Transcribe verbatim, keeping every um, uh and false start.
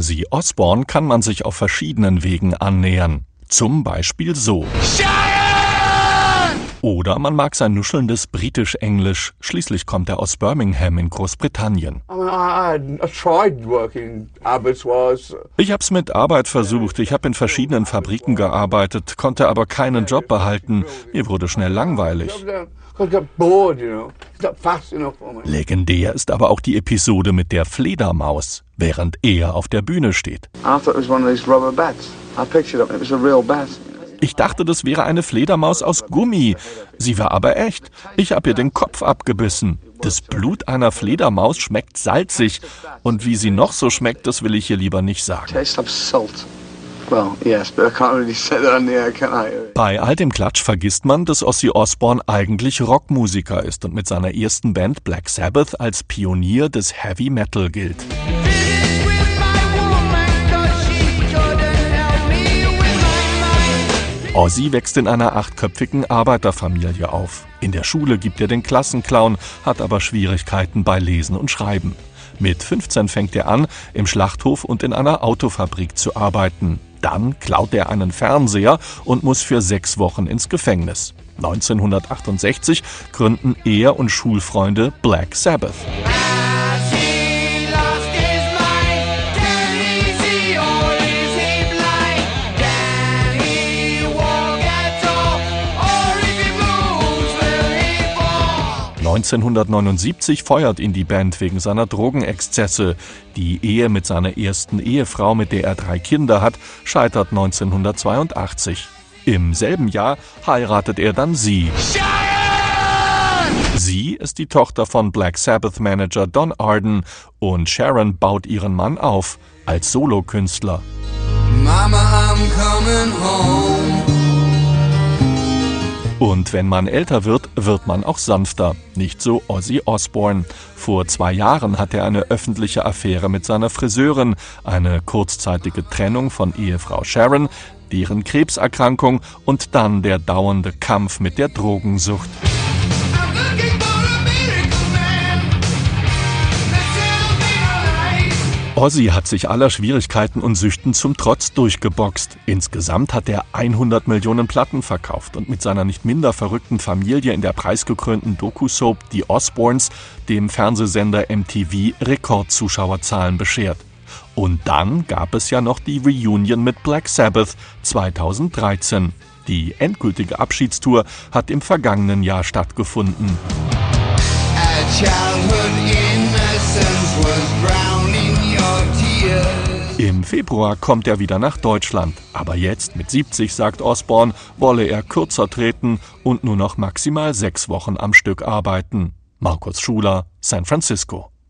Ozzy Osbourne kann man sich auf verschiedenen Wegen annähern. Zum Beispiel so. Oder man mag sein nuschelndes Britisch-Englisch. Schließlich kommt er aus Birmingham in Großbritannien. Ich hab's mit Arbeit versucht. Ich habe in verschiedenen Fabriken gearbeitet, konnte aber keinen Job behalten. Mir wurde schnell langweilig. Legendär ist aber auch die Episode mit der Fledermaus, während er auf der Bühne steht. Ich dachte, das wäre eine Fledermaus aus Gummi. Sie war aber echt. Ich habe ihr den Kopf abgebissen. Das Blut einer Fledermaus schmeckt salzig. Und wie sie noch so schmeckt, das will ich hier lieber nicht sagen. Bei all dem Klatsch vergisst man, dass Ozzy Osbourne eigentlich Rockmusiker ist und mit seiner ersten Band Black Sabbath als Pionier des Heavy Metal gilt. Ozzy wächst in einer achtköpfigen Arbeiterfamilie auf. In der Schule gibt er den Klassenclown, hat aber Schwierigkeiten bei Lesen und Schreiben. Mit fünfzehn fängt er an, im Schlachthof und in einer Autofabrik zu arbeiten. Dann klaut er einen Fernseher und muss für sechs Wochen ins Gefängnis. neunzehnhundertachtundsechzig gründen er und Schulfreunde Black Sabbath. neunzehnhundertneunundsiebzig feuert ihn die Band wegen seiner Drogenexzesse. Die Ehe mit seiner ersten Ehefrau, mit der er drei Kinder hat, scheitert neunzehnhundertzweiundachtzig. Im selben Jahr heiratet er dann sie. Sie ist die Tochter von Black Sabbath-Manager Don Arden und Sharon baut ihren Mann auf als Solokünstler. Mama, I'm coming home. Und wenn man älter wird, wird man auch sanfter. Nicht so Ozzy Osbourne. Vor zwei Jahren hatte er eine öffentliche Affäre mit seiner Friseurin, eine kurzzeitige Trennung von Ehefrau Sharon, deren Krebserkrankung und dann der dauernde Kampf mit der Drogensucht. Ozzy hat sich aller Schwierigkeiten und Süchten zum Trotz durchgeboxt. Insgesamt hat er hundert Millionen Platten verkauft und mit seiner nicht minder verrückten Familie in der preisgekrönten Doku-Soap Die Osbournes dem Fernsehsender M T V Rekordzuschauerzahlen beschert. Und dann gab es ja noch die Reunion mit Black Sabbath zweitausenddreizehn. Die endgültige Abschiedstour hat im vergangenen Jahr stattgefunden. Im Februar kommt er wieder nach Deutschland. Aber jetzt, mit siebzig, sagt Osbourne, wolle er kürzer treten und nur noch maximal sechs Wochen am Stück arbeiten. Markus Schuler, San Francisco.